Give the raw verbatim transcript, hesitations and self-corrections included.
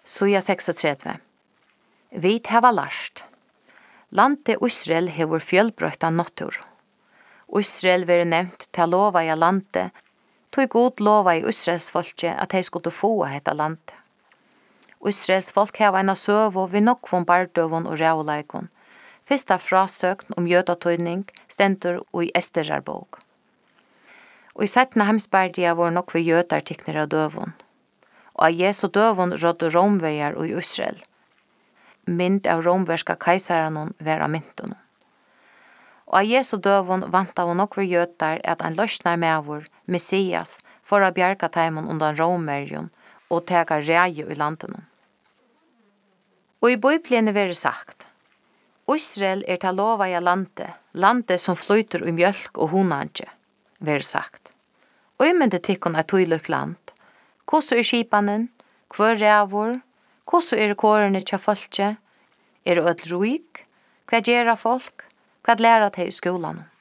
Suja seksogtretivu. Vit hava lært. Landet Israel hevur fjølbrøtta natur. Israel veri nevnt til lova i landet, tog god lova i Israels folke at de skulle få hetta landet. Israels folk hava eina søvo vi nokvom bardøvun og rævleikon. Fyrsta frasøkn om jødatøyning stendur og i Esterarbog. Og i settna hemsbardia var nokve jøtar tikner av døvun. Og av Jesu døvun rådde romverjar og i Israel. Mynd av romverska kaisaranon var av myntun. Og av Jesu døvun vant av nokve jøtar at ein løsnar mevor, Messias, for å bjerga taimon undan romverjon og tega reie i landen. Og i Bibelen veri sagt, Israel er til lova i landet, landet som flyter i mjölk og honanje, veri sagt. Og i mynde tikkun et tydelig land, hvordan er skipanen, hver rævor, hvordan er kårene til folket, er det ødel ruik, hva gjerra folk, hva lærer til i skolan.